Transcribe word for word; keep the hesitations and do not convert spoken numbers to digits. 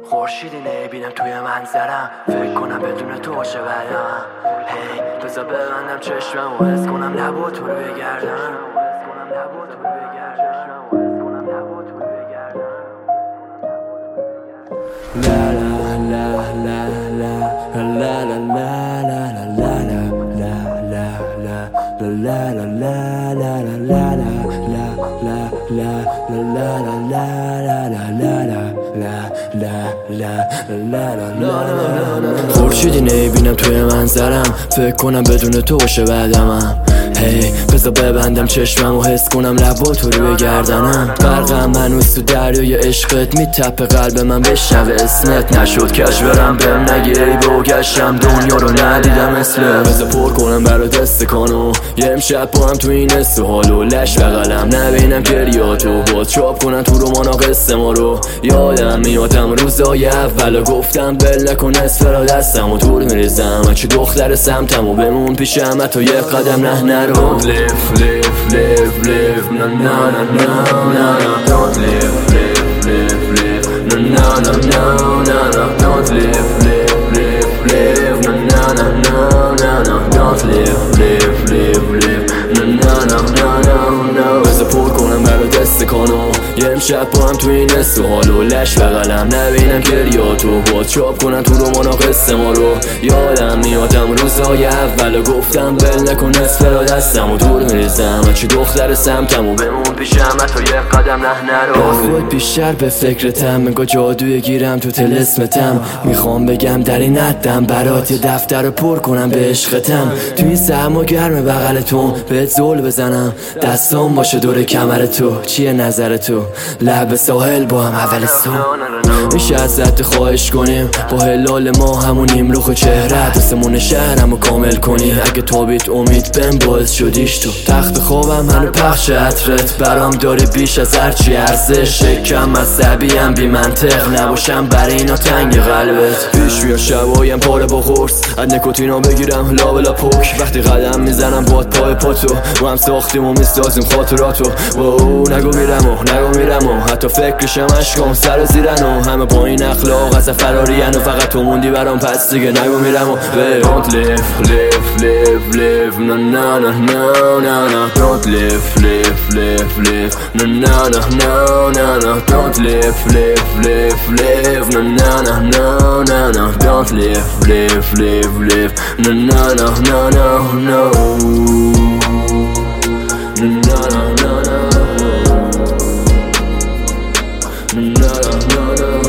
خورشیدی نمیبینم توی منظرم، فکر کنم بدون تو باشه بعدم. هی بذار ببندم چشمم و حس کنم لبا تو رو بگردم. لا لا لا لا لا لا لا لا لا خورشیدی نمیبینم توی منظرم، فکر کنم بدون تو باشه بعدم. هی بذار ببندم چشمم و حس کنم لبا تو رو بگردنم. غرقم هنوز تو دریای عشقت، میتپه قلب من بشنوه اسمت. نشد کش برم بهم نگی ای بگشتم دنیا رو ندیدم مثل. بذار پر کنم برات استکانو، یه امشب با هم تو این است و حالو لش بغلم نبینم گریاتو. باز چاپ کنن تو رومانا قصه ما رو. یادم میادم روزای اول گفتم بل نکن اسفرا دستم و دور میریزم. چه دختر سمتم و بمون پیشم حتی یه قدم نه نرو. Don't live, live, live, live, na na na na na na. Don't live, live, live, live, na na na na na na. Don't live, live, live, live, na na na na na na. Don't live, live, live, live, na na na na na na. بذار پر کنم برات استکانو، یه امشب با هم تو این است و حالو لش بغلم نبینم گریاتو. باز چاپ کنن تو رومانا قصه ما رو. یادم میادم روزای اول گفتم بل نکن اسفرا دستم و دور میریزم. چه دختر سمتم و بمون پیشم حتی یه قدم نه نرو. خود بیشتر به فکرتم، منگاه جادوی گیرم تو تلسمتم. میخوام بگم در این حدم برات یه دفتر رو پر کنم به عشقتم. تو این سرما گرم بغل تو بهت زل بزنم، دستام باشه دور کمر تو. چیه نظر تو؟ لب ساحل با هم اول صبح میشه ازت خواهش کنیم با هلال ما همونیم رخ و چهره دستمون شهرم رو کامل کنی. اگه تابیت امید بهم باعث شدیش تو. تخت خوابم هنو پخش عطرت برام داره بیش از هرچی ارزش. شکم عصبیم بی منطق نباشم برای اینا تنگ قلبت. پیش بیا شبایم پاره با خورس از نکوتینا بگیرم لا بلا پوک. وقتی قدم میزنم باد پای پاتو رو هم ساختیم و میسازیم خاطراتو. واو نگو میرم و نگو میرم و حتی فکرشم اشکام سر و زیرن و همه با این اخلاق از فرارین و فقط تو موندی برام پس دیگه نگو میرم و Don't live, live, live, live, na na na na na na. Don't live, live, live, live, na na na na na na. Don't live, live, live, live, na na na na na na. Don't live, live, live, live, na na na na na na. Na na na na na. Na na na na.